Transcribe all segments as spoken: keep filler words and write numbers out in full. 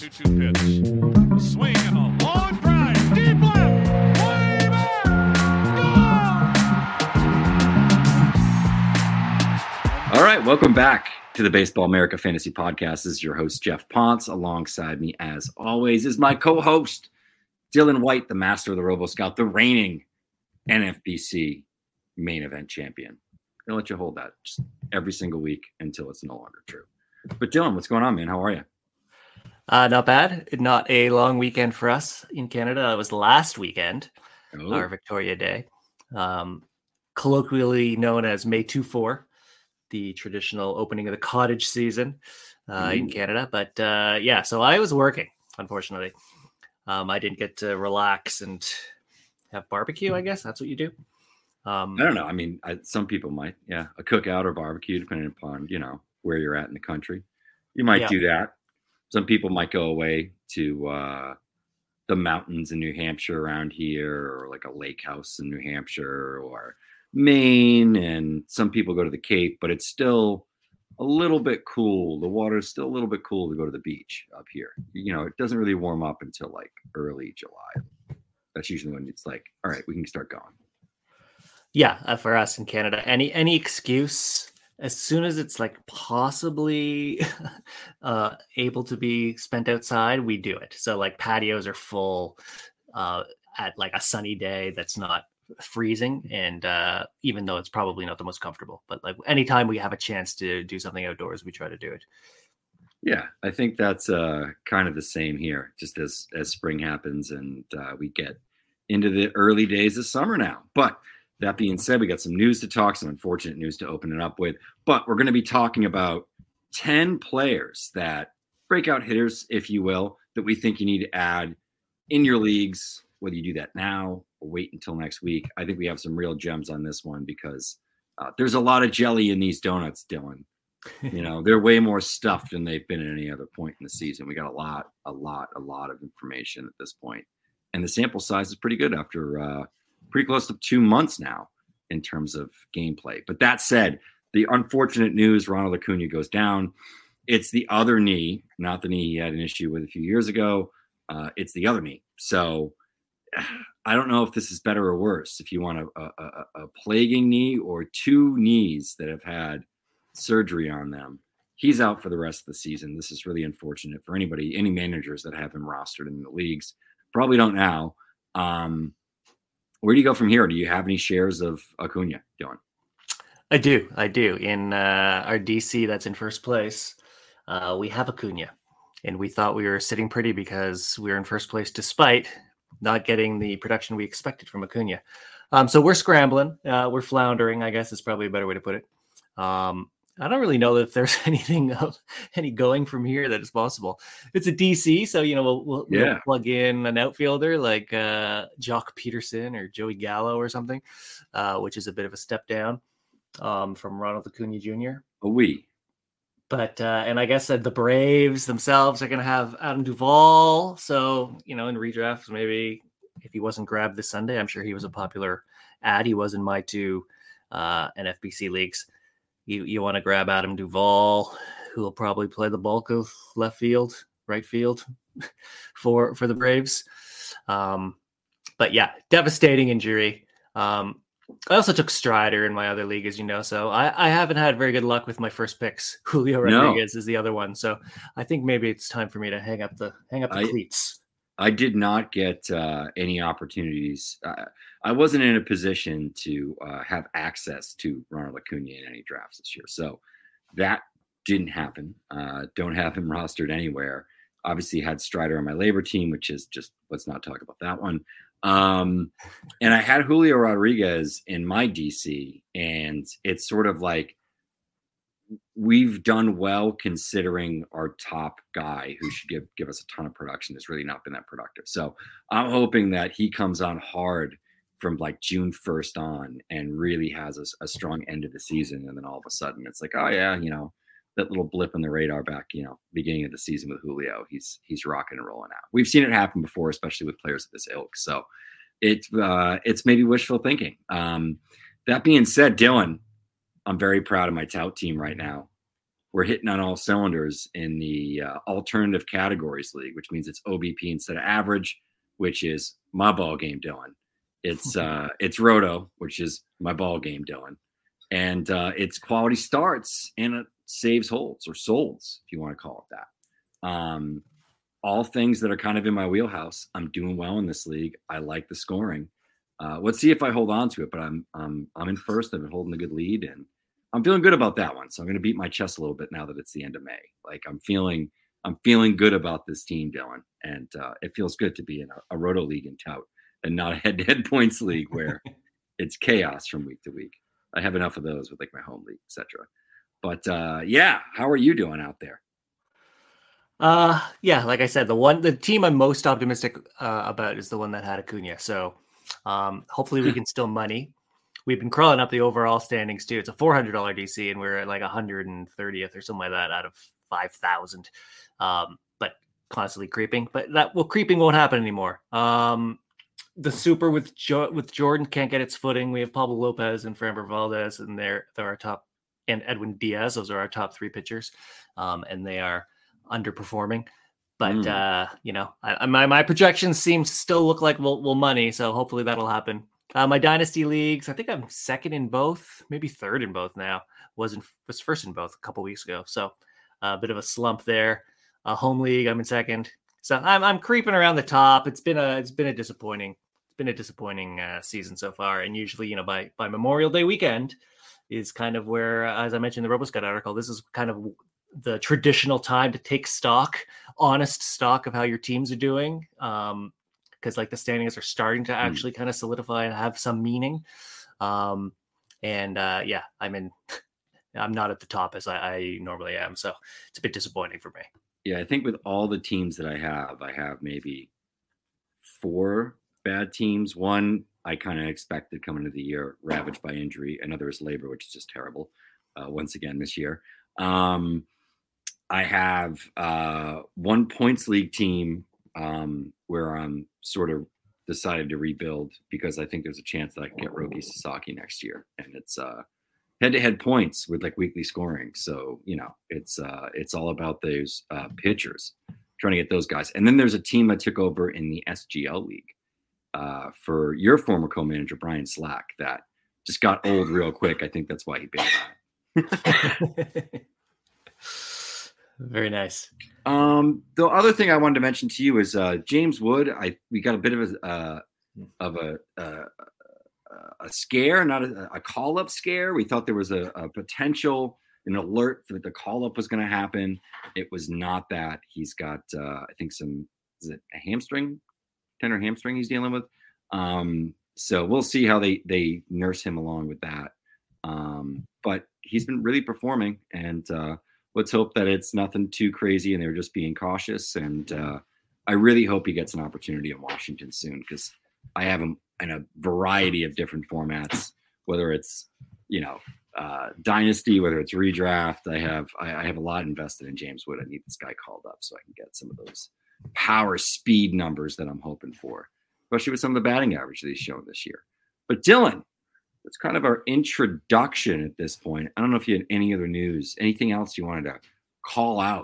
two two pitch. A swing and a long drive. Deep left. Way back. Gone! All right, welcome back to the Baseball America Fantasy Podcast. This is your host, Jeff Ponce. Alongside me, as always, is my co-host, Dylan White, the master of the Robo Scout, the reigning N F B C main event champion. I'll let you hold that just every single week until it's no longer true. But Dylan, what's going on, man? How are you? Uh, not bad. Not a long weekend for us in Canada. It was last weekend, Oh. our Victoria Day, um, colloquially known as May twenty-fourth, the traditional opening of the cottage season uh, in Canada. But uh, yeah, so I was working, unfortunately. Um, I didn't get to relax and have barbecue, I guess. That's what you do. Um, I don't know. I mean, I, some people might, yeah, a cookout or barbecue, depending upon, you know, where you're at in the country. You might Yeah. do that. Some people might go away to uh, the mountains in New Hampshire around here, or like a lake house in New Hampshire or Maine. And some people go to the Cape, but it's still a little bit cool. The water is still a little bit cool to go to the beach up here. You know, it doesn't really warm up until like early July. That's usually when it's like, all right, we can start going. yeah, uh, for us in Canada, any any excuse as soon as it's like possibly uh, able to be spent outside, we do it. So like patios are full uh, at like a sunny day that's not freezing, and uh, even though it's probably not the most comfortable, but like anytime we have a chance to do something outdoors, we try to do it. Yeah, I think that's uh, kind of the same here, just as as spring happens and uh, we get into the early days of summer now. But that being said, we got some news to talk, some unfortunate news to open it up with. But we're going to be talking about ten players that breakout hitters, if you will, that we think you need to add in your leagues, whether you do that now or wait until next week. I think we have some real gems on this one because uh, there's a lot of jelly in these donuts, Dylan. You know, they're way more stuffed than they've been at any other point in the season. We got a lot, a lot, a lot of information at this point. And the sample size is pretty good after uh, pretty close to two months now in terms of gameplay. But that said, the unfortunate news, Ronald Acuna goes down. It's the other knee, not the knee he had an issue with a few years ago. Uh, it's the other knee. So I don't know if this is better or worse. If you want a, a, a, a plaguing knee or two knees that have had surgery on them, he's out for the rest of the season. This is really unfortunate for anybody, any managers that have him rostered in the leagues. Probably don't now. Um, where do you go from here? Do you have any shares of Acuna, Dylan? I do. I do. In uh, our D C that's in first place, uh, we have Acuna. And we thought we were sitting pretty because we were in first place despite not getting the production we expected from Acuna. Um, so we're scrambling. Uh, we're floundering, I guess is probably a better way to put it. Um, I don't really know if there's anything of any going from here that is possible. It's a D C, so you know we'll, we'll, Yeah. we'll plug in an outfielder like uh, Jock Peterson or Joey Gallo or something, uh, which is a bit of a step down um, from Ronald Acuna Junior A we. But uh, and I guess that the Braves themselves are going to have Adam Duvall. So you know, in redrafts, maybe if he wasn't grabbed this Sunday, I'm sure he was a popular ad. He was in my two uh, N F B C leagues. You you want to grab Adam Duvall, who will probably play the bulk of left field, right field for for the Braves. Um, but yeah, devastating injury. Um, I also took Strider in my other league, as you know, so I, I haven't had very good luck with my first picks. Julio Rodriguez no. is the other one, so I think maybe it's time for me to hang up the hang up the I, cleats. I did not get uh, any opportunities. Uh, I wasn't in a position to uh, have access to Ronald Acuna in any drafts this year. So that didn't happen. Uh, don't have him rostered anywhere. Obviously had Strider on my labor team, which is just, let's not talk about that one. Um, and I had Julio Rodriguez in my D C, and it's sort of like, we've done well considering our top guy who should give, give us a ton of production has really not been that productive. So I'm hoping that he comes on hard from like June first on and really has a, a strong end of the season. And then all of a sudden it's like, oh yeah, you know, that little blip on the radar back, you know, beginning of the season with Julio, he's, he's rocking and rolling out. We've seen it happen before, especially with players of this ilk. So it's, uh, it's maybe wishful thinking. Um, that being said, Dylan, I'm very proud of my tout team right now. we're hitting on all cylinders in the uh, alternative categories league, which means it's O B P instead of average, which is my ball game, Dylan. It's uh, it's Roto, which is my ball game, Dylan. And uh, it's quality starts and it saves holds or solds, if you want to call it that. Um, all things that are kind of in my wheelhouse. I'm doing well in this league. I like the scoring. Uh, let's see if I hold on to it, but I'm I'm I'm in first. I've been holding a good lead, and I'm feeling good about that one. So I'm going to beat my chest a little bit now that it's the end of May. Like I'm feeling I'm feeling good about this team, Dylan, and uh, it feels good to be in a, a Roto league and tout, and not a head-to-head points league where it's chaos from week to week. I have enough of those with like my home league, et cetera. But uh, yeah, how are you doing out there? Uh, yeah, like I said, the one, the team I'm most optimistic uh, about is the one that had Acuna. So um, hopefully we can still money. We've been crawling up the overall standings too. It's a four hundred dollars D C and we're at like one hundred thirtieth or something like that out of five thousand. Um, but constantly creeping, but that well, creeping won't happen anymore. Um, the super with jo- with Jordan can't get its footing. We have Pablo Lopez and Framber Valdez, and they're they're our top, and Edwin Diaz. Those are our top three pitchers, um, and they are underperforming. But mm. uh, you know, I, my my projections seem to still look like well, well money. So hopefully that'll happen. Uh, my dynasty leagues, I think I'm second in both, maybe third in both now. Wasn't was first in both a couple weeks ago. So a uh, bit of a slump there. Uh, home league, I'm in second. So I'm I'm creeping around the top. It's been a it's been a disappointing it's been a disappointing uh, season so far. And usually, you know, by by Memorial Day weekend is kind of where, uh, as I mentioned in the RoboScout article, this is kind of the traditional time to take stock, honest stock of how your teams are doing. Um, because like the standings are starting to actually mm. kind of solidify and have some meaning. Um, and uh, yeah, I'm in. I'm not at the top as I, I normally am, so it's a bit disappointing for me. Yeah, I think with all the teams that I have, I have maybe four bad teams. One I kind of expected coming into the year, ravaged by injury. Another is labor, which is just terrible. Uh, once again this year, um, I have uh, one points league team um, where I'm sort of decided to rebuild because I think there's a chance that I can get Roki Sasaki next year, and it's uh, head-to-head points with like weekly scoring. So, you know, it's uh, it's all about those uh, pitchers, trying to get those guys. And then there's a team I took over in the S G L league uh, for your former co-manager, Brian Slack, that just got old real quick. I think that's why he bailed out. Very nice. Um, the other thing I wanted to mention to you is uh, James Wood. I we got a bit of a uh, of a, a a scare, not a, a call up scare. We thought there was a, a potential, an alert that the call up was going to happen. It was not that. He's got uh, I think some is it a hamstring, tender hamstring he's dealing with. Um, so we'll see how they they nurse him along with that. Um, but he's been really performing, and uh, let's hope that it's nothing too crazy and they're just being cautious. And uh, I really hope he gets an opportunity in Washington soon, because I have him in a variety of different formats, whether it's, you know, uh, dynasty, whether it's redraft. I have, I, I have a lot invested in James Wood. I need this guy called up so I can get some of those power speed numbers that I'm hoping for, especially with some of the batting average that he's shown this year. But Dylan, that's kind of our introduction at this point. I don't know if you had any other news, anything else you wanted to call out.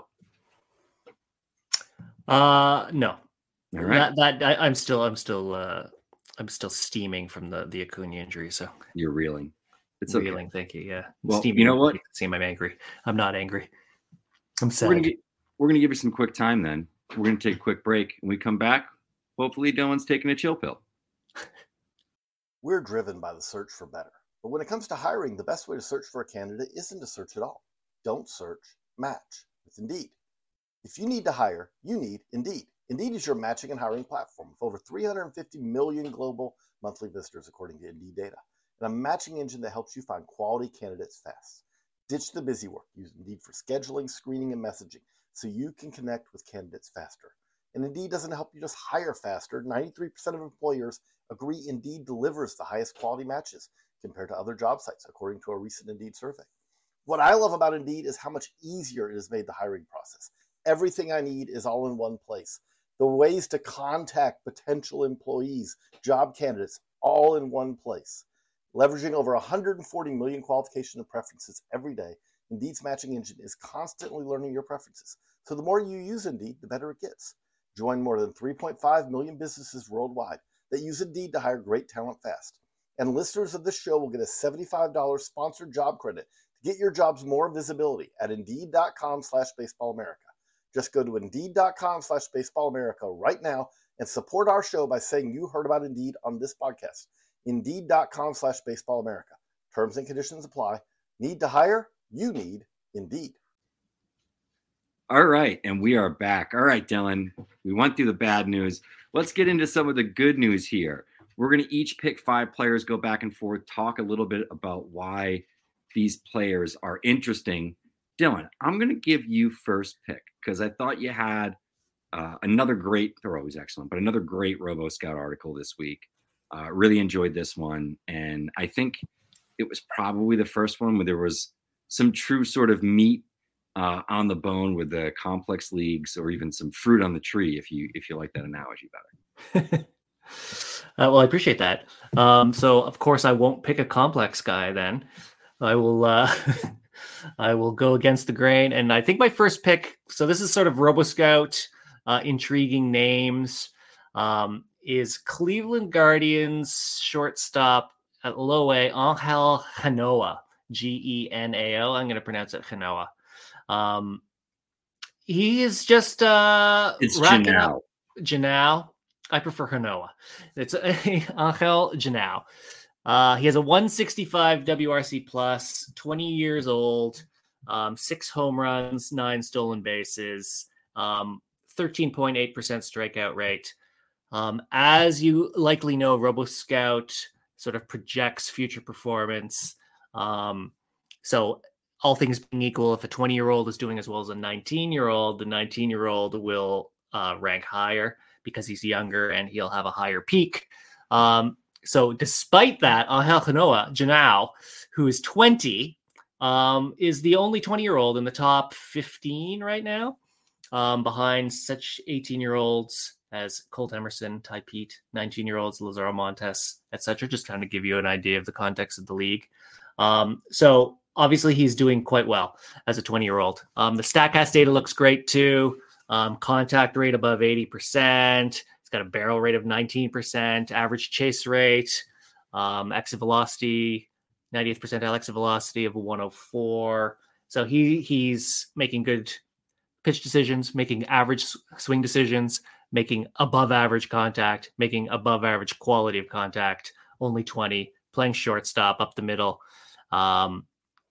Uh, no. All right. That, that I, I'm still, I'm still, uh, I'm still steaming from the the Acuna injury. So you're reeling. It's reeling. Okay. Thank you. Yeah. Well, steaming. You know what? You can see I'm angry. I'm not angry. I'm sad. We're gonna, get, we're gonna give you some quick time. Then we're gonna take a quick break. When we come back, hopefully Dylan's taking a chill pill. We're driven by the search for better. But when it comes to hiring, the best way to search for a candidate isn't to search at all. Don't search, match with Indeed. If you need to hire, you need Indeed. Indeed is your matching and hiring platform with over three hundred fifty million global monthly visitors, according to Indeed data, and a matching engine that helps you find quality candidates fast. Ditch the busy work. Use Indeed for scheduling, screening, and messaging so you can connect with candidates faster. And Indeed doesn't help you just hire faster. ninety-three percent of employers agree Indeed delivers the highest quality matches compared to other job sites, according to a recent Indeed survey. What I love about Indeed is how much easier it has made the hiring process. Everything I need is all in one place. The ways to contact potential employees, job candidates, all in one place. Leveraging over one hundred forty million qualifications and preferences every day, Indeed's matching engine is constantly learning your preferences. So the more you use Indeed, the better it gets. Join more than three point five million businesses worldwide that use Indeed to hire great talent fast. And listeners of this show will get a seventy-five dollars sponsored job credit to get your jobs more visibility at Indeed.com slash Baseball America. Just go to Indeed.com slash Baseball America right now and support our show by saying you heard about Indeed on this podcast. Indeed.com slash Baseball America. Terms and conditions apply. Need to hire? You need Indeed. All right, and we are back. All right, Dylan, we went through the bad news. Let's get into some of the good news here. We're going to each pick five players, go back and forth, talk a little bit about why these players are interesting. Dylan, I'm going to give you first pick because I thought you had uh, another great, they're always excellent, but another great RoboScout article this week. Uh, really enjoyed this one. And I think it was probably the first one where there was some true sort of meat uh, on the bone with the complex leagues, or even some fruit on the tree, if you if you like that analogy better. Uh, well, I appreciate that. Um, so, of course, I won't pick a complex guy then. I will uh, I will go against the grain. And I think my first pick, so this is sort of RoboScout, uh, intriguing names, um, is Cleveland Guardians shortstop at low A, Angel Genoa, G E N A O. I'm going to pronounce it Genoa. Um, he is just uh, It's racking Janao. up. Janao. I prefer Genoa. It's uh, Angel Janao. Uh, he has a one sixty-five W R C plus, twenty years old, um, six home runs, nine stolen bases, um, thirteen point eight percent strikeout rate. Um, as you likely know, RoboScout sort of projects future performance. Um, so all things being equal, if a twenty-year-old is doing as well as a nineteen-year-old, the nineteen-year-old will uh, rank higher because he's younger and he'll have a higher peak. Um, so despite that, Angel Genoa, Janao, who is twenty, um, is the only twenty-year-old in the top fifteen right now, um, behind such eighteen-year-olds as Colt Emerson, Ty Pete, nineteen-year-olds, Lazaro Montes, et cetera, just kind of give you an idea of the context of the league. Um, so obviously he's doing quite well as a twenty-year-old. Um, the StatCast data looks great too. Um, contact rate above eighty percent. It's got a barrel rate of nineteen percent, average chase rate, um, exit velocity, ninetieth percentile exit velocity of one oh four. So he he's making good pitch decisions, making average swing decisions, making above average contact, making above average quality of contact, only twenty, playing shortstop up the middle. Um,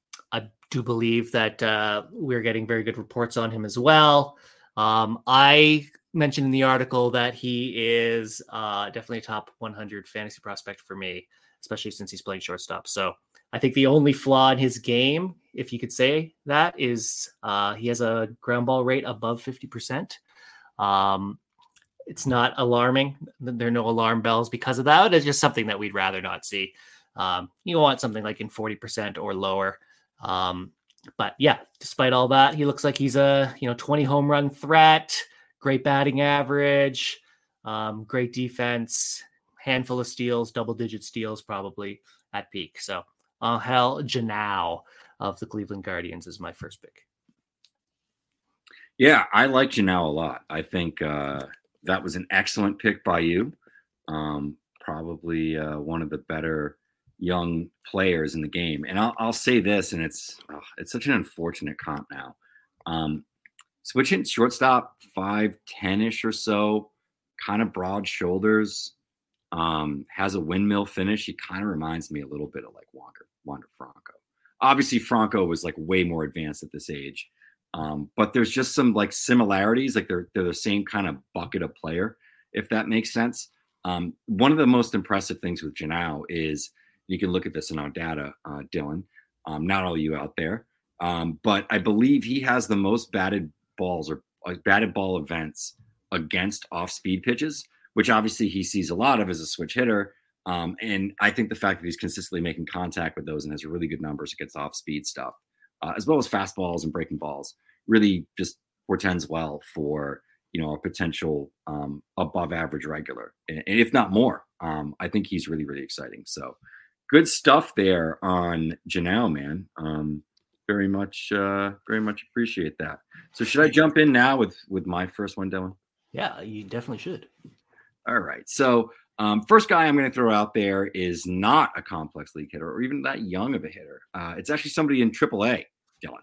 I do believe that uh, we're getting very good reports on him as well. Um, I mentioned in the article that he is uh, definitely a top one hundred fantasy prospect for me, especially since he's playing shortstop. So I think the only flaw in his game, if you could say that, is uh, he has a ground ball rate above fifty percent. Um, it's not alarming. There are no alarm bells because of that. It's just something that we'd rather not see. Um, you want something like in forty percent or lower. Um, but yeah, despite all that, he looks like he's a, you know, twenty home run threat, great batting average, um, great defense, handful of steals, double digit steals, probably at peak. So Angel Janao of the Cleveland Guardians is my first pick. Yeah, I like Janao a lot. I think uh, that was an excellent pick by you. Um, probably uh, one of the better young players in the game. And I'll, I'll say this, and it's oh, it's such an unfortunate comp now. Um, switching shortstop, five ten-ish or so, kind of broad shoulders, um, has a windmill finish. He kind of reminds me a little bit of like Wander, Wander Franco. Obviously, Franco was like way more advanced at this age. Um, but there's just some like similarities, like they're they're the same kind of bucket of player, if that makes sense. Um, one of the most impressive things with Janao is, you can look at this in our data, uh, Dylan, um, not all you out there, um, but I believe he has the most batted balls or uh, batted ball events against off-speed pitches, which obviously he sees a lot of as a switch hitter. Um, and I think the fact that he's consistently making contact with those and has really good numbers against off-speed stuff, uh, as well as fastballs and breaking balls, really just portends well for, you know, a potential um, above average regular, and, and if not more. Um, I think he's really, really exciting. So good stuff there on Janao, man. Um, very much, uh, very much appreciate that. So should I jump in now with with my first one, Dylan? Yeah, you definitely should. All right. So um, first guy I'm going to throw out there is not a complex league hitter or even that young of a hitter. Uh, it's actually somebody in triple A, Dylan.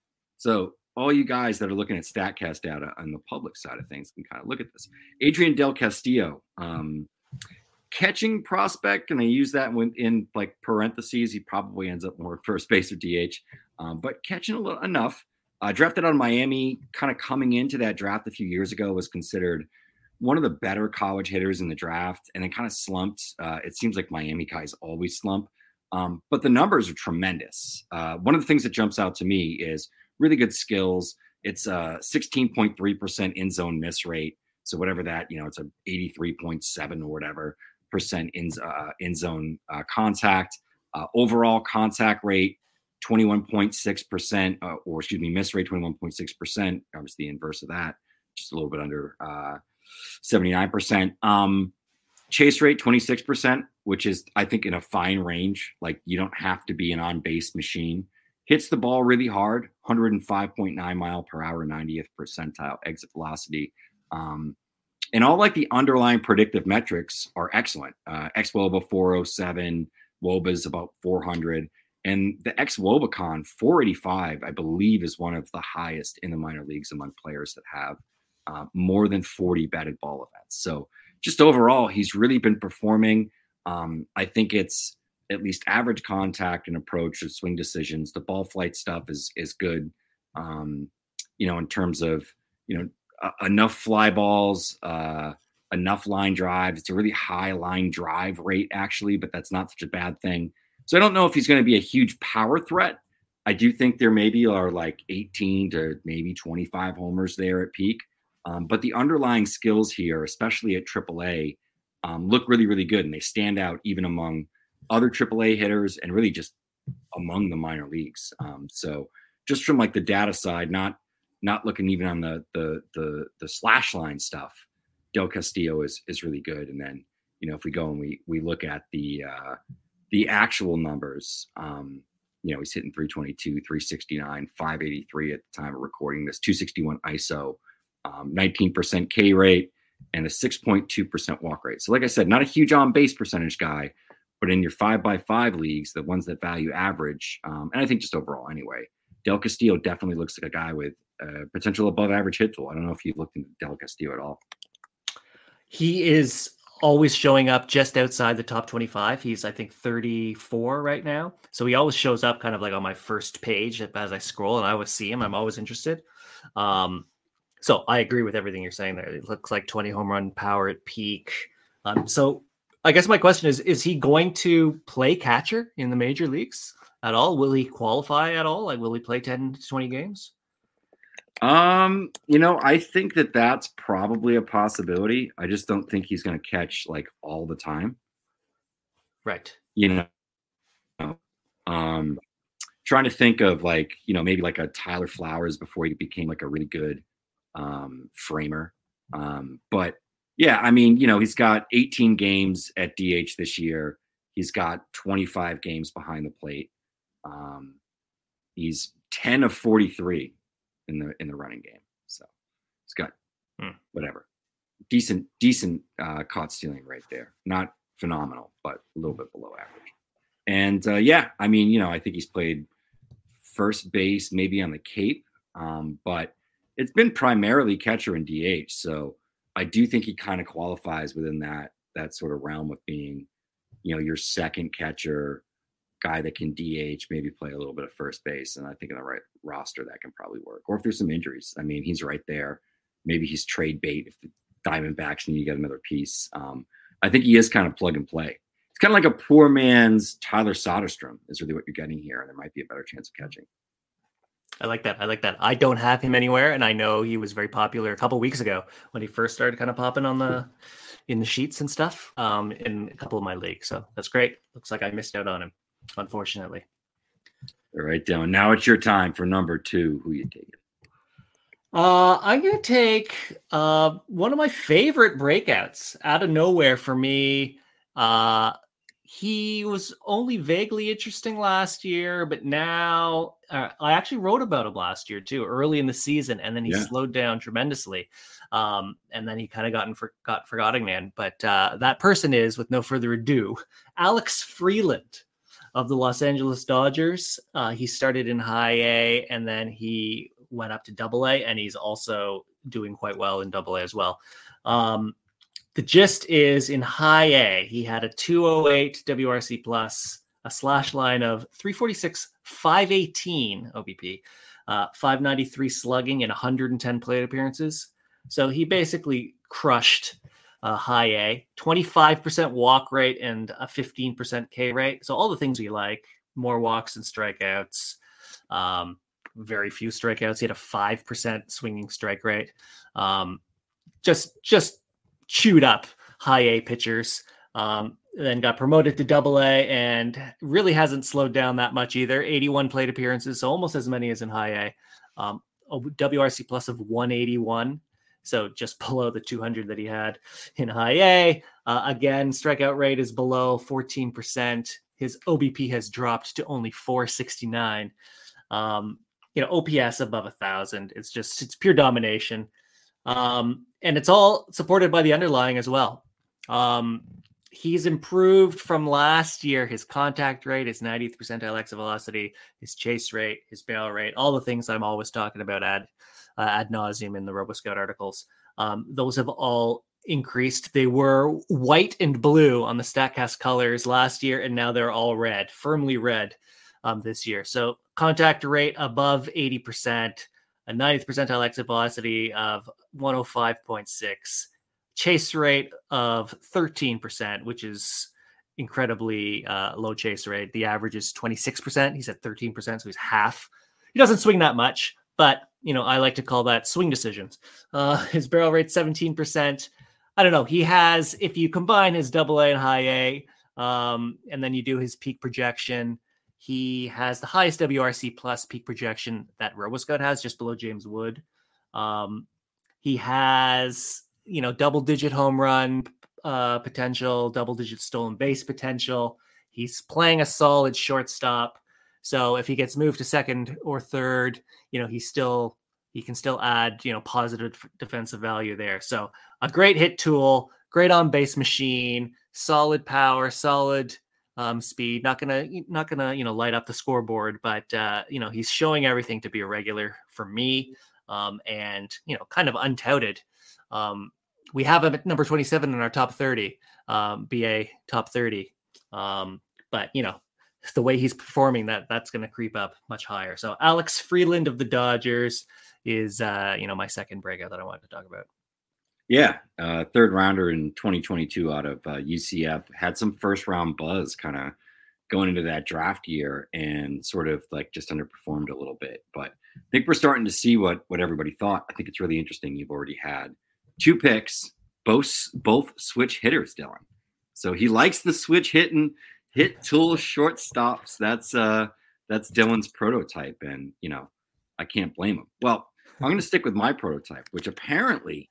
So all you guys that are looking at StatCast data on the public side of things can kind of look at this. Adrian Del Castillo, um, catching prospect, and I use that in, in like parentheses. He probably ends up more at first base or D H, um, but catching a little enough. Uh, drafted out of Miami, kind of coming into that draft a few years ago, was considered one of the better college hitters in the draft, and then kind of slumped. Uh, it seems like Miami guys always slump, um, but the numbers are tremendous. Uh, one of the things that jumps out to me is really good skills. It's a sixteen point three percent in zone miss rate. So whatever that, you know, it's a eighty-three point seven or whatever percent in, uh, in zone uh, contact. Uh, overall contact rate, twenty-one point six percent, uh, or excuse me, miss rate, twenty-one point six percent. Obviously the inverse of that, just a little bit under uh, seventy-nine percent. Um, chase rate, twenty-six percent, which is, I think, in a fine range. Like, you don't have to be an on-base machine. Hits the ball really hard, one oh five point nine mile per hour, ninetieth percentile exit velocity. Um, and all like the underlying predictive metrics are excellent. Uh, xwOBA four oh seven, wOBA is about four hundred. And the xwOBAcon four eighty-five, I believe, is one of the highest in the minor leagues among players that have uh, more than forty batted ball events. So just overall, he's really been performing. Um, I think it's at least average contact and approach of swing decisions. The ball flight stuff is is good. Um, you know, in terms of, you know, uh, enough fly balls, uh, enough line drives. It's a really high line drive rate, actually, but that's not such a bad thing. So I don't know if he's going to be a huge power threat. I do think there maybe are like eighteen to maybe twenty-five homers there at peak. Um, but the underlying skills here, especially at triple A, um, look really, really good. And they stand out even among other triple A hitters and really just among the minor leagues. Um, so just from like the data side, not not looking even on the the the, the slash line stuff, Del Castillo is is really good. And then, you know, if we go and we we look at the uh, the actual numbers, um, you know, he's hitting three twenty-two, three sixty-nine, five eighty-three at the time of recording this, two sixty-one I S O, um, nineteen percent K rate, and a six point two percent walk rate. So like I said, not a huge on base percentage guy, but in your five by five leagues, the ones that value average, um, and I think just overall anyway, Del Castillo definitely looks like a guy with uh, potential above average hit tool. I don't know if you've looked into Del Castillo at all. He is always showing up just outside the top twenty-five. He's, I think, thirty-four right now. So he always shows up kind of like on my first page as I scroll, and I always see him. I'm always interested. Um, so I agree with everything you're saying there. It looks like twenty home run power at peak. Um, so I guess my question is, is he going to play catcher in the major leagues at all? Will he qualify at all? Like, will he play ten to twenty games? Um, you know, I think that that's probably a possibility. I just don't think he's going to catch like all the time. Right. You know, um, trying to think of like, you know, maybe like a Tyler Flowers before he became like a really good um, framer. Um, but yeah, I mean, you know, he's got eighteen games at D H this year. He's got twenty-five games behind the plate. Um, he's ten of forty-three in the in the running game. So he's got hmm. whatever. Decent, decent uh, caught stealing right there. Not phenomenal, but a little bit below average. And uh, yeah, I mean, you know, I think he's played first base, maybe on the Cape, um, but it's been primarily catcher and D H. So I do think he kind of qualifies within that that sort of realm of being, you know, your second catcher, guy that can D H, maybe play a little bit of first base. And I think in the right roster that can probably work. Or if there's some injuries, I mean, he's right there. Maybe he's trade bait if the Diamondbacks need to get another piece. Um, I think he is kind of plug and play. It's kind of like a poor man's Tyler Soderstrom is really what you're getting here. And there might be a better chance of catching. I like that. I like that. I don't have him anywhere, and I know he was very popular a couple weeks ago when he first started kind of popping on the in the sheets and stuff um, in a couple of my leagues. So that's great. Looks like I missed out on him, unfortunately. All right, Dylan. Now it's your time for number two. Who you taking? Uh, I'm gonna take uh, one of my favorite breakouts out of nowhere for me. Uh, he was only vaguely interesting last year, but now uh, I actually wrote about him last year too, early in the season, and then he Yeah. slowed down tremendously, um, and then he kind of gotten for, got forgotten man. But uh, that person is, with no further ado, Alex Freeland of the Los Angeles Dodgers. Uh, he started in High A, and then he went up to Double A, and he's also doing quite well in Double A as well. Um, The gist is in High A, he had a two oh eight W R C plus, a slash line of three forty-six, five eighteen O B P, uh, five ninety-three slugging, and one hundred ten plate appearances. So he basically crushed uh, High A, twenty-five percent walk rate and a fifteen percent K rate. So all the things we like, more walks and strikeouts, um, very few strikeouts. He had a five percent swinging strike rate. Um, just, just, chewed up High A pitchers, um, then got promoted to Double A and really hasn't slowed down that much either. eighty-one plate appearances, so almost as many as in High A. Um, a W R C plus of one eighty-one, so just below the two hundred that he had in High A. Uh, again, strikeout rate is below fourteen percent. His O B P has dropped to only four sixty-nine. Um, you know, O P S above a thousand. It's just, it's pure domination. Um, and it's all supported by the underlying as well. Um, he's improved from last year. His contact rate, his ninetieth percentile exit velocity, his chase rate, his barrel rate, all the things I'm always talking about ad, uh, ad nauseum in the RoboScout articles. Um, those have all increased. They were white and blue on the StatCast colors last year, and now they're all red, firmly red um, this year. So contact rate above eighty percent, a ninetieth percentile exit velocity of one oh five point six, chase rate of thirteen percent, which is incredibly uh, low chase rate. The average is twenty-six percent. He's at thirteen percent, so he's half. He doesn't swing that much, but you know, I like to call that swing decisions. Uh, his barrel rate seventeen percent. I don't know. He has, if you combine his Double A and High A, um, and then you do his peak projection, he has the highest W R C plus peak projection that RoboScout has, just below James Wood. Um, he has, you know, double digit home run uh, potential, double digit stolen base potential. He's playing a solid shortstop. So if he gets moved to second or third, you know, he's still, he can still add, you know, positive defensive value there. So a great hit tool, great on base machine, solid power, solid Um, speed, not gonna, not gonna, you know, light up the scoreboard, but uh, you know, he's showing everything to be a regular for me, um, and you know, kind of untouted. Um, we have him at number twenty-seven in our top thirty, um, B A top thirty, um, but you know, the way he's performing, that that's going to creep up much higher. So Alex Freeland of the Dodgers is, uh, you know, my second breakout that I wanted to talk about. Yeah, uh, third rounder in twenty twenty-two out of uh, U C F. Had some first round buzz kind of going into that draft year and sort of like just underperformed a little bit. But I think we're starting to see what what everybody thought. I think it's really interesting. You've already had two picks, both both switch hitters, Dylan. So he likes the switch hitting, hit tool shortstops. That's uh that's Dylan's prototype, and you know I can't blame him. Well, I'm going to stick with my prototype, which apparently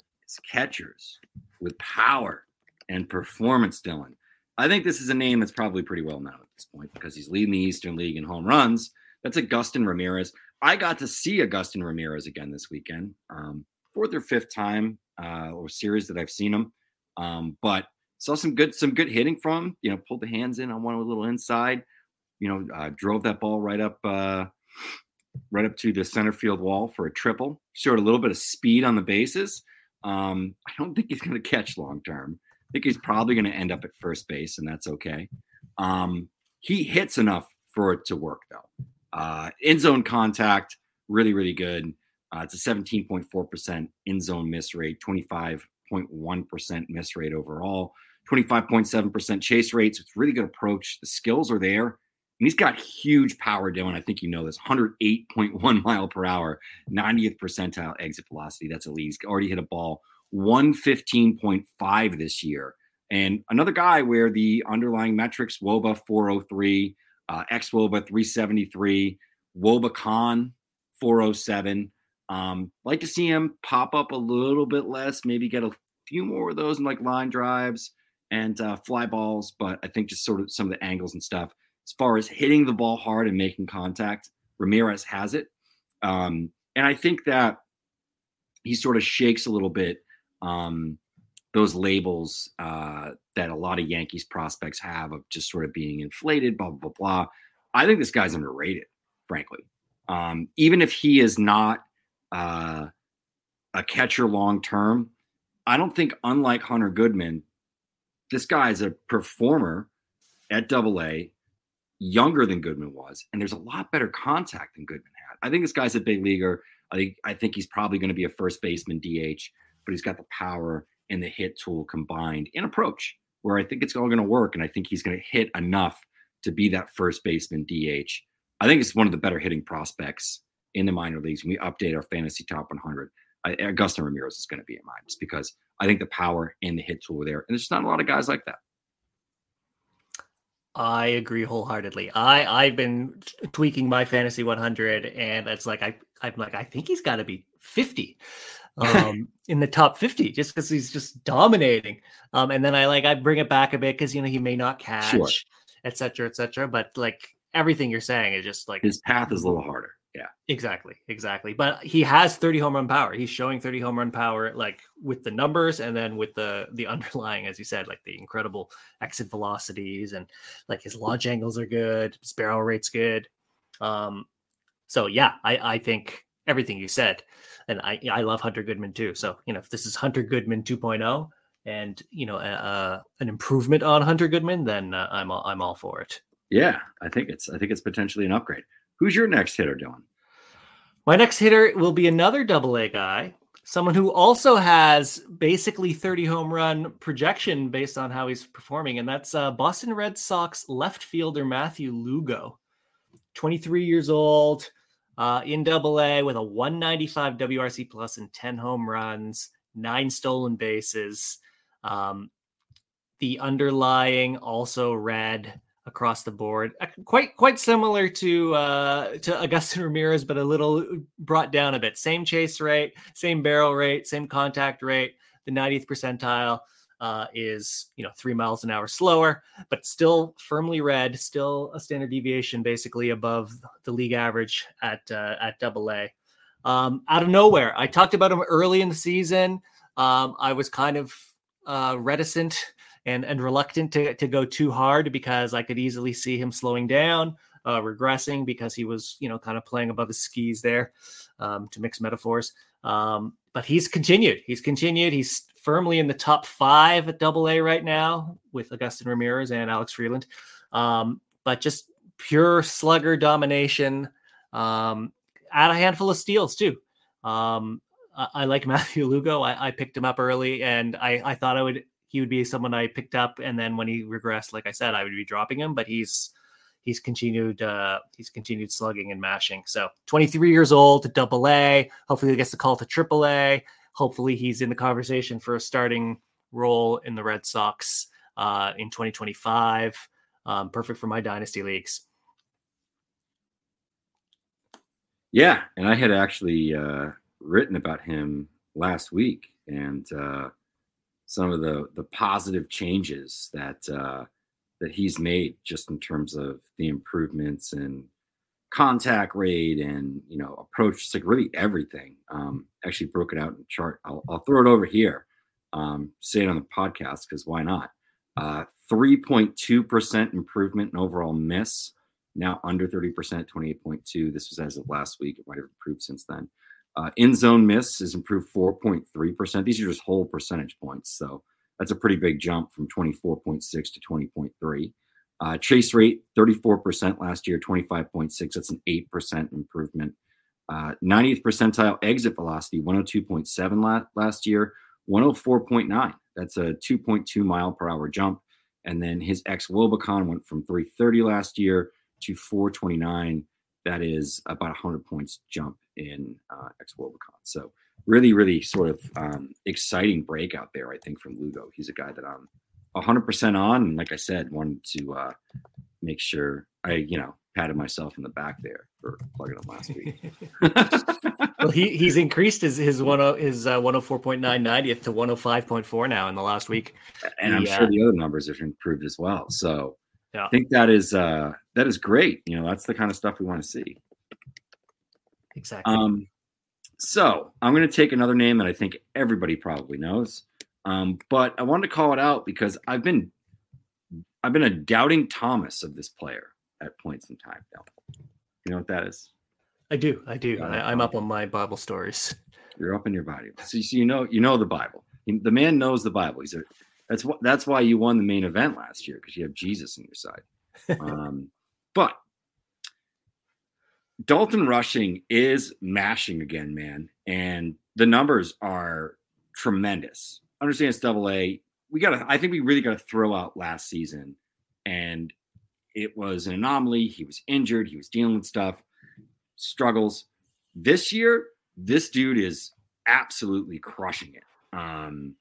catchers with power and performance, Dylan. I think this is a name that's probably pretty well known at this point because he's leading the Eastern League in home runs. That's Agustin Ramirez. I got to see Agustin Ramirez again this weekend, um, fourth or fifth time uh, or series that I've seen him. Um, but saw some good some good hitting from him. You know, pulled the hands in on one with a little inside. You know, uh, drove that ball right up uh, right up to the center field wall for a triple. Showed a little bit of speed on the bases. Um, I don't think he's going to catch long term. I think he's probably going to end up at first base, and that's okay. Um, he hits enough for it to work, though. Uh, in zone contact, really, really good. Uh, it's a seventeen point four percent in zone miss rate, twenty-five point one percent miss rate overall, twenty-five point seven percent chase rate. So it's really good approach. The skills are there. And he's got huge power, Dylan. I think you know this. one oh eight point one mile per hour, ninetieth percentile exit velocity. That's elite. He's already hit a ball one fifteen point five this year. And another guy where the underlying metrics, W O B A four oh three, uh, ex-W O B A three seventy-three, W O B A con four oh seven. Um, like to see him pop up a little bit less, maybe get a few more of those in like line drives and uh, fly balls, but I think just sort of some of the angles and stuff. As far as hitting the ball hard and making contact, Ramirez has it. Um, and I think that he sort of shakes a little bit um, those labels uh, that a lot of Yankees prospects have of just sort of being inflated, blah, blah, blah, blah. I think this guy's underrated, frankly. Um, even if he is not uh, a catcher long-term, I don't think, unlike Hunter Goodman, this guy is a performer at Double A, younger than Goodman was, and there's a lot better contact than Goodman had. I think this guy's a big leaguer. I think I think he's probably going to be a first baseman D H, but he's got the power and the hit tool combined in approach, where I think it's all going to work, and I think he's going to hit enough to be that first baseman D H. I think it's one of the better hitting prospects in the minor leagues. When we update our fantasy top one hundred, I, Agustin Ramirez is going to be in mine, just because I think the power and the hit tool are there, and there's not a lot of guys like that. I agree wholeheartedly. I I've been tweaking my fantasy one hundred, and it's like I I'm like I think he's got to be fifty, um, in the top fifty, just because he's just dominating. Um, and then I like I bring it back a bit because you know he may not catch, Sure. et cetera, et cetera. But like everything you're saying is just like His path is a little harder. Yeah, exactly, exactly. But he has thirty home run power. He's showing thirty home run power, like with the numbers, and then with the the underlying, as you said, like the incredible exit velocities, and like his launch angles are good, his barrel rate's good. Um, so yeah, I I think everything you said, and I I love Hunter Goodman too. So you know, if this is Hunter Goodman two point oh, and you know, uh, an improvement on Hunter Goodman, then uh, I'm all, I'm all for it. yeah. I think it's I think it's potentially an upgrade. Who's your next hitter, Dylan? My next hitter will be another double A guy, someone who also has basically thirty home run projection based on how he's performing. And that's uh, Boston Red Sox left fielder Matthew Lugo, twenty-three years old, uh, in double A with a one ninety-five W R C plus and ten home runs, nine stolen bases. Um, the underlying also red across the board, quite quite similar to uh, to Agustin Ramirez, but a little brought down a bit. Same chase rate, same barrel rate, same contact rate. The ninetieth percentile uh, is you know three miles an hour slower, but still firmly red. Still a standard deviation, basically above the league average at uh, at Double A. Um, out of nowhere, I talked about him early in the season. Um, I was kind of uh, reticent and and reluctant to, to go too hard because I could easily see him slowing down, uh, regressing because he was, you know, kind of playing above his skis there, um, to mix metaphors. Um, but he's continued. He's continued. He's firmly in the top five at Double A right now with Agustin Ramirez and Alex Freeland. Um, but just pure slugger domination. Um, add a handful of steals too. Um, I, I like Matthew Lugo. I, I picked him up early, and I, I thought I would. He would be someone I picked up, and then when he regressed, like I said, I would be dropping him. But he's he's continued uh, he's continued slugging and mashing. So twenty-three years old to Double A. Hopefully, he gets the call to Triple A. Hopefully, he's in the conversation for a starting role in the Red Sox uh, in twenty twenty-five. Um, perfect for my dynasty leagues. Yeah, and I had actually uh, written about him last week, and uh, some of the the positive changes that uh, that he's made, just in terms of the improvements in contact rate and you know approach, just like really everything. Um, actually broke it out in a chart. I'll, I'll throw it over here. Um, say it on the podcast because why not? Uh, three point two percent improvement in overall miss. Now under thirty percent, twenty-eight point two. This was as of last week. It might have improved since then. Uh, in zone miss has improved four point three percent. These are just whole percentage points. So that's a pretty big jump from twenty-four point six to twenty point three. Uh, chase rate, thirty-four percent last year, twenty-five point six. That's an eight percent improvement. Uh, ninetieth percentile exit velocity, one oh two point seven la- last year, one oh four point nine. That's a two point two mile per hour jump. And then his ex-Wobicon went from three thirty last year to four twenty-nine. That is about one hundred points jump in uh, ex-Wobicon. So really, really sort of um, exciting breakout there, I think, from Lugo. He's a guy that I'm one hundred percent on. And like I said, wanted to uh, make sure I, you know, patted myself in the back there for plugging him last week. Well, he he's increased his his one his uh, one hundred four point nine ninetieth to one hundred five point four now in the last week, and I'm he, sure uh, the other numbers have improved as well. So yeah. I think that is uh, that is great. You know, that's the kind of stuff we want to see. Exactly. Um, so I'm going to take another name that I think everybody probably knows, um, but I wanted to call it out because I've been I've been a doubting Thomas of this player at points in time. Now, you know what that is? I do, I do. Yeah, I, I'm up on my Bible stories. You're up in your Bible, so you, so you know you know the Bible. The man knows the Bible. He's a, that's what that's why you won the main event last year, because you have Jesus on your side. Um, but Dalton Rushing is mashing again, man, and the numbers are tremendous. Understand it's double A. We got to. I think we really got to throw out last season, and it was an anomaly. He was injured. He was dealing with stuff. Struggles. This year, this dude is absolutely crushing it. Um,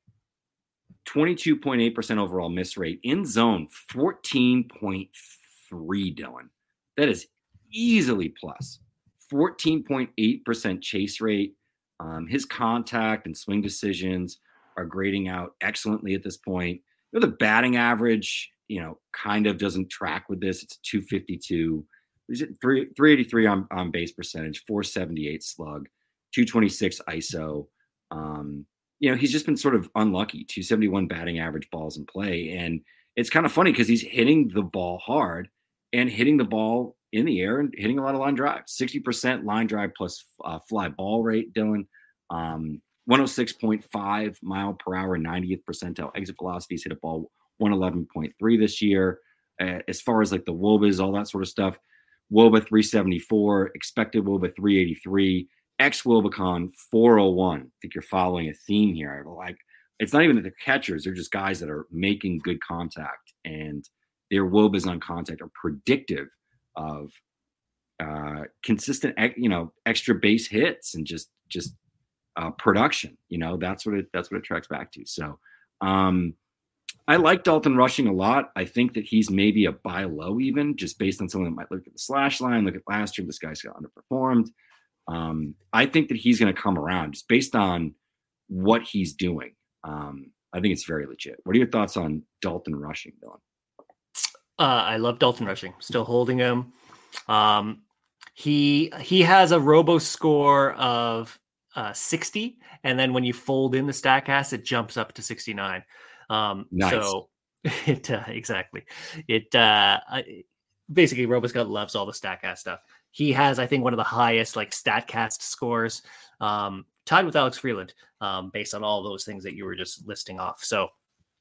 twenty-two point eight percent overall miss rate. In zone, fourteen point three, Dylan. That is easily plus. fourteen point eight percent chase rate. Um, his contact and swing decisions are grading out excellently at this point. You know, the batting average, you know, kind of doesn't track with this. It's two fifty-two. He's at three eighty-three on, on base percentage, four seventy-eight slug, two twenty-six I S O. Um, you know, he's just been sort of unlucky. two seventy-one batting average balls in play. And it's kind of funny because he's hitting the ball hard and hitting the ball in the air and hitting a lot of line drives. sixty percent line drive plus uh, fly ball rate, Dylan. Um, one oh six point five mile per hour, ninetieth percentile exit velocities, hit a ball one eleven point three this year. Uh, as far as like the W O B As, all that sort of stuff, W O B A three seventy-four, expected W O B A three eighty-three, ex-W O B A con four oh one. I think you're following a theme here. Like, it's not even that they're catchers. They're just guys that are making good contact, and their W O B As on contact are predictive of uh, consistent, you know, extra base hits and just, just uh, production. You know, that's what it, that's what it tracks back to. So um, I like Dalton Rushing a lot. I think that he's maybe a buy low even, just based on someone that might look at the slash line, look at last year, this guy's got underperformed. Um, I think that he's going to come around just based on what he's doing. Um, I think it's very legit. What are your thoughts on Dalton Rushing, Dylan? Uh, I love Dalton Rushing. Still holding him. Um, he he has a robo score of uh, sixty, and then when you fold in the Statcast, it jumps up to sixty-nine. Um, Nice. So it uh, exactly it uh, basically RoboScout loves all the Statcast stuff. He has, I think, one of the highest like Statcast scores, um, tied with Alex Freeland, um, based on all those things that you were just listing off. So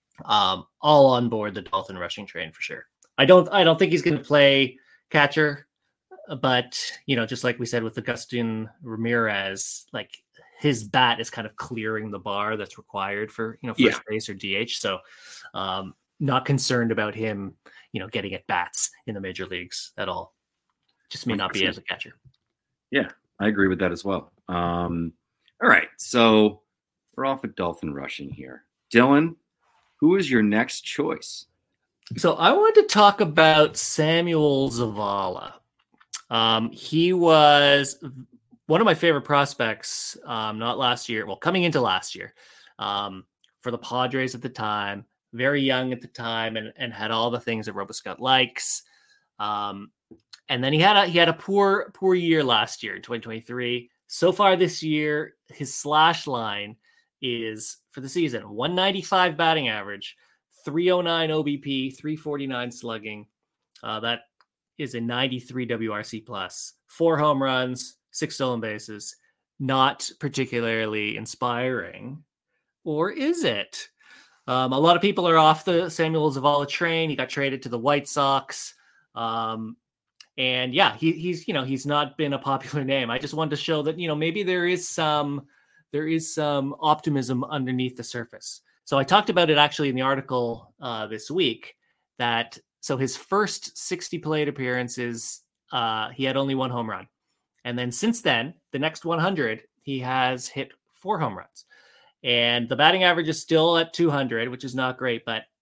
um, all on board the Dalton Rushing train for sure. I don't I don't think he's going to play catcher, but you know, just like we said with Agustin Ramirez, like his bat is kind of clearing the bar that's required for, you know, first Yeah. base or D H. So um, not concerned about him, you know, getting at bats in the major leagues at all. Just may not be as a catcher. Yeah, I agree with that as well. Um, all right, so we're off at Dalton Rushing here. Dylan, who is your next choice? So I wanted to talk about Samuel Zavala. Um, he was one of my favorite prospects, um, not last year, well, coming into last year, um, for the Padres at the time, very young at the time, and, and had all the things that RoboScout likes. Um, and then he had a he had a poor poor year last year in twenty twenty-three. So far this year, his slash line is for the season one ninety-five batting average, three oh nine O B P, three forty-nine slugging. Uh, that is a ninety-three W R C plus, four home runs, six stolen bases. Not particularly inspiring, or is it? Um, a lot of people are off the Samuel Zavala train. He got traded to the White Sox. Um, and yeah, he, he's, you know, he's not been a popular name. I just wanted to show that, you know, maybe there is some, there is some optimism underneath the surface. So I talked about it actually in the article uh, this week that, so his first sixty plate appearances, uh, he had only one home run. And then since then, the next one hundred, he has hit four home runs. And the batting average is still at two hundred, which is not great, but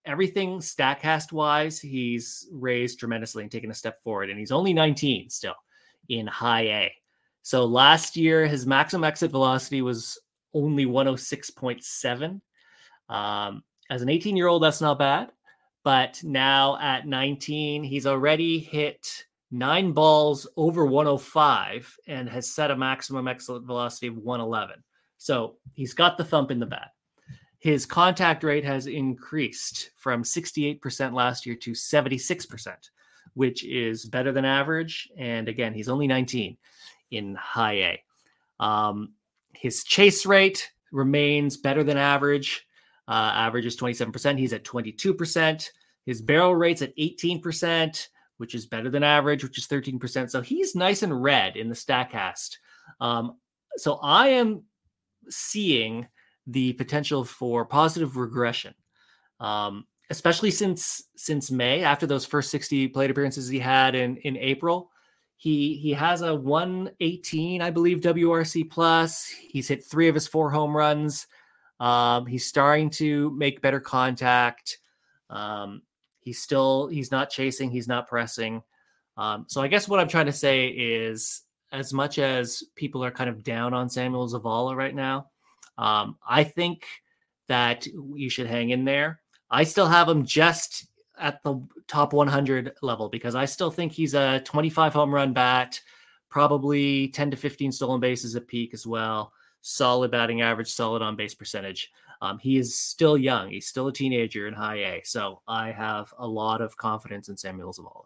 everything StatCast wise, he's raised tremendously and taken a step forward. And he's only nineteen still in high A. So last year, his maximum exit velocity was only one oh six point seven. Um, as an eighteen year old, that's not bad. But now at nineteen, he's already hit nine balls over one oh five and has set a maximum exit velocity of one eleven. So he's got the thump in the bat. His contact rate has increased from sixty-eight percent last year to seventy-six percent, which is better than average. And again, he's only nineteen in high A. Um, his chase rate remains better than average. Uh, average is twenty-seven percent. He's at twenty-two percent. His barrel rate's at eighteen percent, which is better than average, which is thirteen percent. So he's nice and red in the StatCast. Um, so I am seeing the potential for positive regression, um, especially since since May, after those first sixty plate appearances he had in, in April. He he has a one eighteen, I believe, W R C plus. He's hit three of his four home runs. Um, he's starting to make better contact. Um, he's still, he's not chasing, he's not pressing. Um, so I guess what I'm trying to say is, as much as people are kind of down on Samuel Zavala right now, um, I think that you should hang in there. I still have him just at the top one hundred level because I still think he's a twenty-five home run bat, probably ten to fifteen stolen bases at peak as well. Solid batting average, solid on base percentage. Um, he is still young. He's still a teenager in high A. So I have a lot of confidence in Samuel Zavala.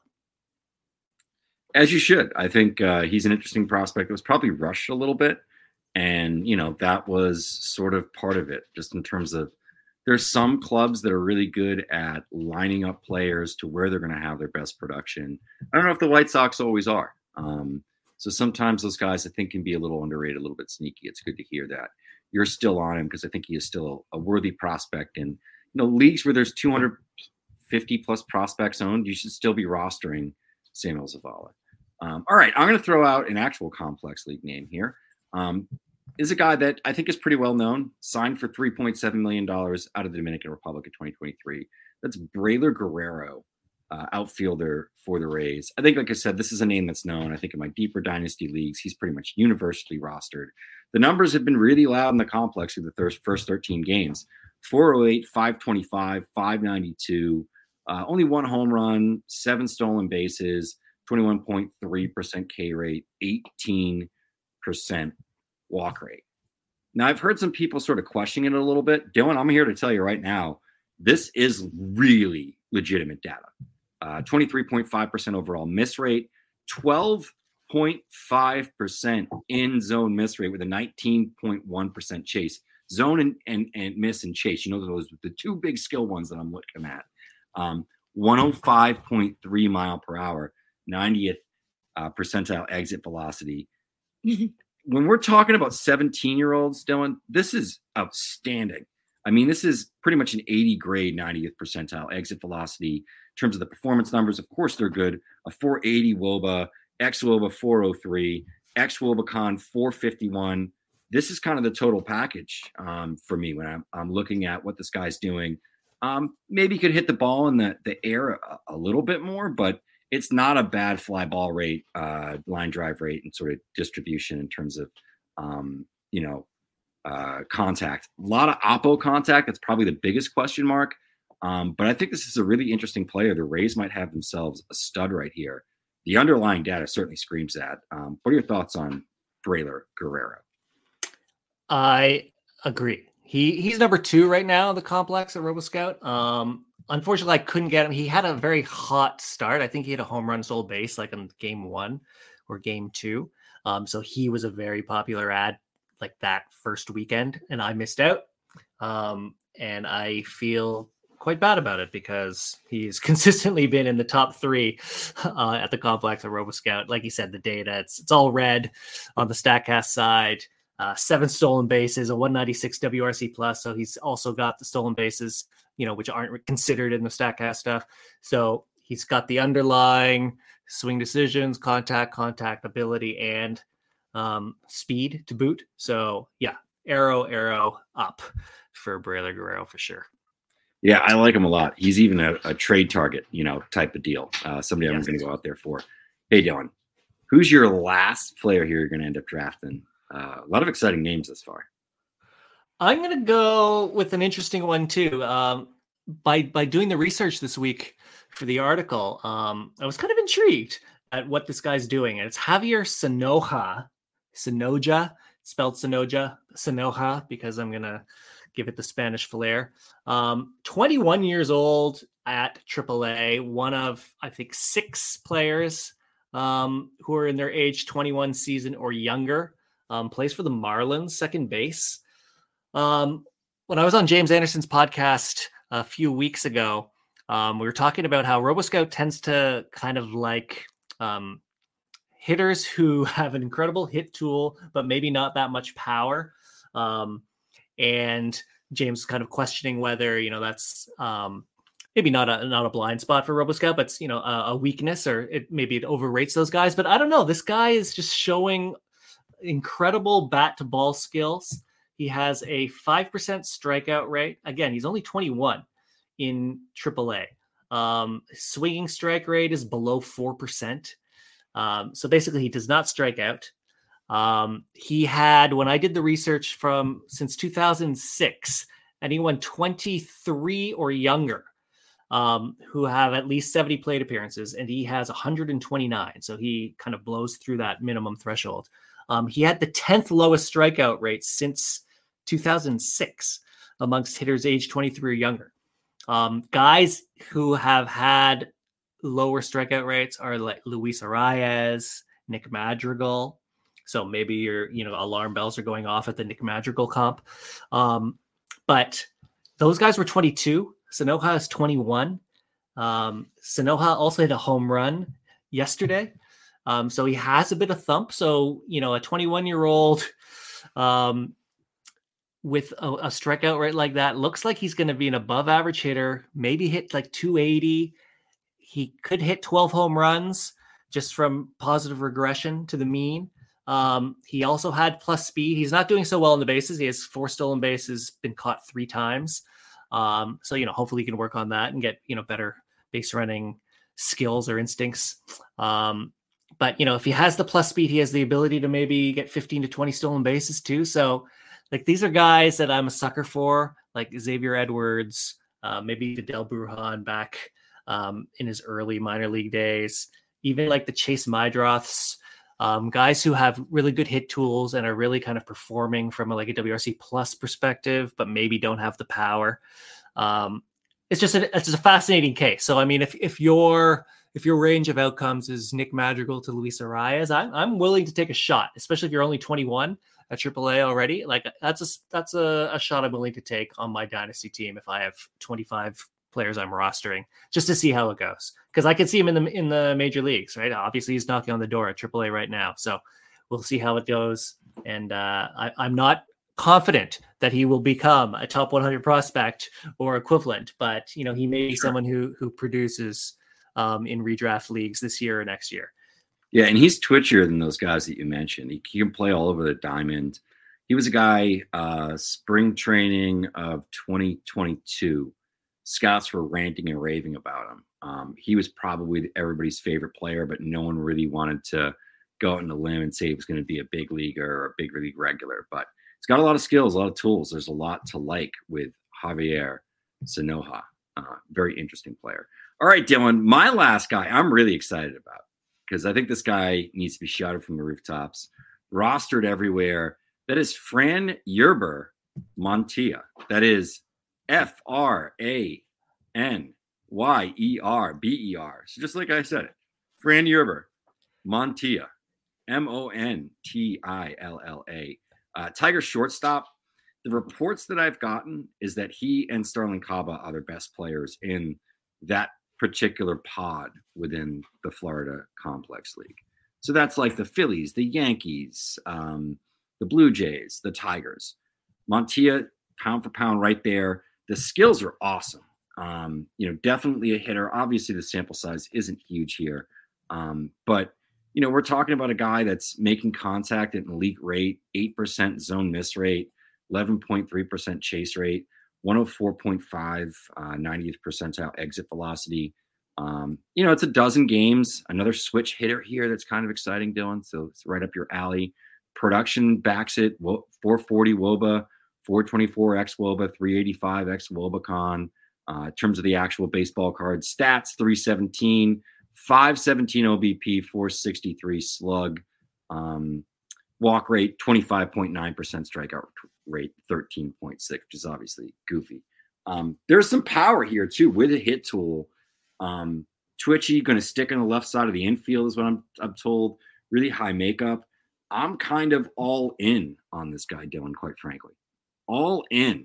As you should. I think uh, he's an interesting prospect. It was probably rushed a little bit. And, you know, that was sort of part of it, just in terms of there's some clubs that are really good at lining up players to where they're going to have their best production. I don't know if the White Sox always are. Um, so sometimes those guys, I think, can be a little underrated, a little bit sneaky. It's good to hear that you're still on him because I think he is still a worthy prospect. And, you know, leagues where there's two hundred fifty plus prospects owned, you should still be rostering Samuel Zavala. Um, all right, I'm going to throw out an actual complex league name here. Um, is a guy that I think is pretty well known, signed for three point seven million dollars out of the Dominican Republic in twenty twenty-three. That's Braylor Guerrero, uh, outfielder for the Rays. I think, like I said, this is a name that's known. I think in my deeper dynasty leagues, he's pretty much universally rostered. The numbers have been really loud in the complex through the thir- first thirteen games. four oh eight, five twenty-five, five ninety-two, uh, only one home run, seven stolen bases, twenty-one point three percent K rate, eighteen percent walk rate. Now, I've heard some people sort of questioning it a little bit. Dylan, I'm here to tell you right now, this is really legitimate data. Uh, twenty-three point five percent overall miss rate, twelve point five percent in zone miss rate with a nineteen point one percent chase. Zone and, and, and miss and chase, you know, those are the two big skill ones that I'm looking at. Um, one oh five point three mile per hour, ninetieth uh, percentile exit velocity. When we're talking about seventeen-year-olds, Dylan, this is outstanding. I mean, this is pretty much an eighty grade ninetieth percentile exit velocity. In terms of the performance numbers, of course, they're good. A four eighty W O B A, X-W O B A four oh three, X-W O B A con four fifty-one. This is kind of the total package um, for me when I'm, I'm looking at what this guy's doing. Um, maybe he could hit the ball in the, the air a, a little bit more, but it's not a bad fly ball rate, uh, line drive rate, and sort of distribution in terms of, um, you know, uh, contact. A lot of oppo contact. That's probably the biggest question mark. Um, but I think this is a really interesting player. The Rays might have themselves a stud right here. The underlying data certainly screams that. Um, what are your thoughts on Braylor Guerrero? I agree. He he's number two right now in the complex at RoboScout. Um, unfortunately, I couldn't get him. He had a very hot start. I think he had a home run stole base like in game one or game two. Um, so he was a very popular ad like that first weekend, and I missed out. Um, and I feel quite bad about it because he's consistently been in the top three uh, at the complex at RoboScout. Like you said, the data, it's it's all red on the StatCast side. Uh, seven stolen bases, a one ninety-six W R C plus. So he's also got the stolen bases, you know, which aren't considered in the StatCast stuff. So he's got the underlying swing decisions, contact, contact ability, and um, speed to boot. So yeah, arrow, arrow up for Braylor Guerrero for sure. Yeah, I like him a lot. He's even a, a trade target, you know, type of deal. Uh, somebody I'm Yes. going to go out there for. Hey, Dylan, who's your last player here you're going to end up drafting? Uh, a lot of exciting names this far. I'm going to go with an interesting one too. Um, by by doing the research this week for the article, um, I was kind of intrigued at what this guy's doing. And it's Javier Sonoja, Sonoja, spelled Sonoja, Sonoja, because I'm going to give it the Spanish flair. Um, twenty-one years old at triple A, one of, I think, six players um, who are in their age twenty-one season or younger. Um, plays for the Marlins, second base. Um, when I was on James Anderson's podcast a few weeks ago, um, we were talking about how RoboScout tends to kind of like um, hitters who have an incredible hit tool, but maybe not that much power. Um, and James kind of questioning whether, you know, that's um, maybe not a not a blind spot for RoboScout, but it's, you know, a, a weakness, or it maybe it overrates those guys. But I don't know. This guy is just showing incredible bat to ball skills. He has a five percent strikeout rate. Again, he's only twenty-one in triple A. Um, swinging strike rate is below four percent. Um, so basically, he does not strike out. Um, he had, when I did the research from since two thousand six, anyone twenty-three or younger um, who have at least seventy plate appearances, and he has one hundred twenty-nine. So he kind of blows through that minimum threshold. Um, he had the tenth lowest strikeout rate since two thousand six amongst hitters age twenty-three or younger. Um, guys who have had lower strikeout rates are like Luis Arias, Nick Madrigal. So maybe your, you know, alarm bells are going off at the Nick Madrigal comp. Um, but those guys were twenty-two. Sonoja is twenty-one. Um, Sonoja also hit a home run yesterday. Um, so he has a bit of thump. So, you know, a twenty-one year old um, with a, a strikeout rate like that looks like he's going to be an above average hitter, maybe hit like two eighty. He could hit twelve home runs just from positive regression to the mean. Um, he also had plus speed. He's not doing so well in the bases. He has four stolen bases, been caught three times. Um, so, you know, hopefully he can work on that and get, you know, better base running skills or instincts. Um, But, you know, if he has the plus speed, he has the ability to maybe get fifteen to twenty stolen bases too. So, like, these are guys that I'm a sucker for, like Xavier Edwards, uh, maybe Fidel Brujan back um, in his early minor league days, even like the Chase Mydroths, um, guys who have really good hit tools and are really kind of performing from a, like a W R C plus perspective, but maybe don't have the power. Um, it's just a, it's just a fascinating case. So, I mean, if if you're If your range of outcomes is Nick Madrigal to Luis Arias, I'm I'm willing to take a shot, especially if you're only twenty-one at triple A already. Like that's a that's a, a shot I'm willing to take on my dynasty team if I have twenty-five players I'm rostering, just to see how it goes. Because I can see him in the in the major leagues, right? Obviously, he's knocking on the door at triple A right now, so we'll see how it goes. And uh, I, I'm not confident that he will become a top one hundred prospect or equivalent, but you know, he may be Sure. someone who who produces Um, in redraft leagues this year or next year. Yeah, and he's twitchier than those guys that you mentioned. He, he can play all over the diamond. He was a guy, uh, spring training of twenty twenty-two. Scouts were ranting and raving about him. Um, he was probably everybody's favorite player, but no one really wanted to go out on a limb and say he was going to be a big leaguer or a big league regular. But he's got a lot of skills, a lot of tools. There's a lot to like with Javier Sonoja. Uh, very interesting player. All right, Dylan, my last guy I'm really excited about because I think this guy needs to be shouted from the rooftops, rostered everywhere. That is Fran Yerber Montilla. That is F R A N Y E R B E R. So just like I said it, Fran Yerber Montilla, M O N T I L L A. Uh, Tiger shortstop. The reports that I've gotten is that he and Starlin Caba are the best players in that particular pod within the Florida Complex League. So that's like the Phillies, the Yankees, um, the Blue Jays, the Tigers. Montilla, pound for pound right there. The skills are awesome. Um, you know, definitely a hitter. Obviously, the sample size isn't huge here. Um, but, you know, we're talking about a guy that's making contact at an elite rate, eight percent zone miss rate, eleven point three percent chase rate. one oh four point five, uh, ninetieth percentile exit velocity. Um, you know, it's a dozen games. Another switch hitter here that's kind of exciting, Dylan. So it's right up your alley. Production backs it. four forty W O B A, four twenty-four X W O B A, three eighty-five X W O B A con. Uh, in terms of the actual baseball card stats, three seventeen, five seventeen O B P, four sixty-three slug. Um, walk rate, twenty-five point nine percent strikeout rate, thirteen point six, which is obviously goofy. Um, there's some power here, too, with a hit tool. Um, twitchy, going to stick on the left side of the infield is what I'm, I'm told. Really high makeup. I'm kind of all in on this guy, Dylan, quite frankly. All in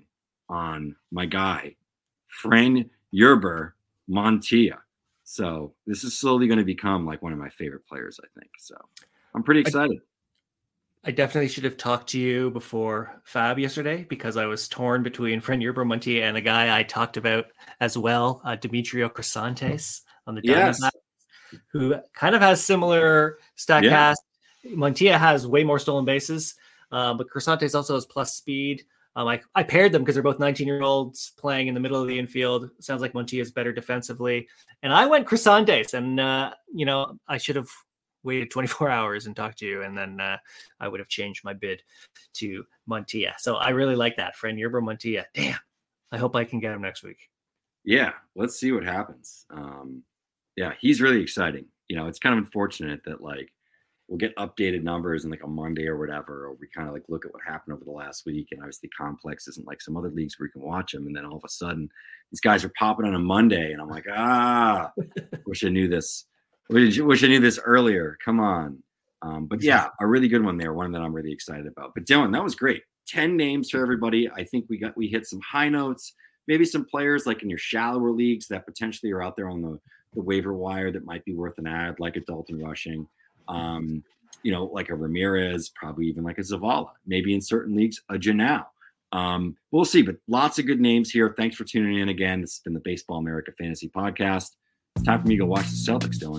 on my guy, Fran Yerber Montilla. So this is slowly going to become like one of my favorite players, I think. So I'm pretty excited. I, I definitely should have talked to you before Fab yesterday because I was torn between Fran Yerber Montilla and a guy I talked about as well, uh, Demetrio Crisantes on the yes. Diamondbacks, who kind of has similar StatCast. Yeah. Montilla has way more stolen bases, uh, but Crisantes also has plus speed. Um, I, I paired them because they're both nineteen-year-olds playing in the middle of the infield. Sounds like Montilla is better defensively. And I went Crisantes, and, uh, you know, I should have waited twenty-four hours and talked to you, and then uh, I would have changed my bid to Montilla. So I really like that. Fran Yerber Montilla. Damn. I hope I can get him next week. Yeah, let's see what happens. Um, yeah, he's really exciting. You know, it's kind of unfortunate that, like, we'll get updated numbers in like a Monday or whatever, or we kind of like look at what happened over the last week. And obviously Complex isn't like some other leagues where you can watch them. And then all of a sudden these guys are popping on a Monday and I'm like, ah, wish I knew this. Wish, wish I knew this earlier. Come on. Um, but yeah, a really good one there. One that I'm really excited about. But Dylan, that was great. ten names for everybody. I think we got, we hit some high notes, maybe some players like in your shallower leagues that potentially are out there on the, the waiver wire that might be worth an ad, like a Dalton Rushing. Um, you know, like a Ramirez, probably even like a Zavala, maybe in certain leagues, a Janau. Um, we'll see, but lots of good names here. Thanks for tuning in again. This has been the Baseball America Fantasy Podcast. It's time for me to go watch the Celtics, Dylan.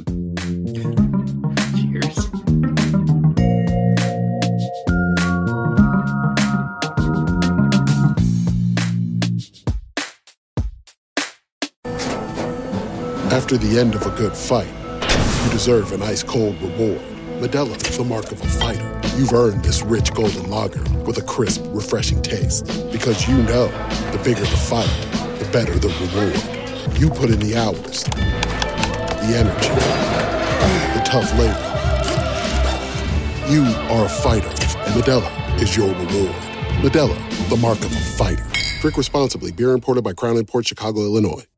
Cheers. After the end of a good fight, you deserve an ice-cold reward. Modelo is the mark of a fighter. You've earned this rich golden lager with a crisp, refreshing taste. Because you know, the bigger the fight, the better the reward. You put in the hours, the energy, the tough labor. You are a fighter, and Modelo is your reward. Modelo, the mark of a fighter. Drink responsibly. Beer imported by Crown Imports, Chicago, Illinois.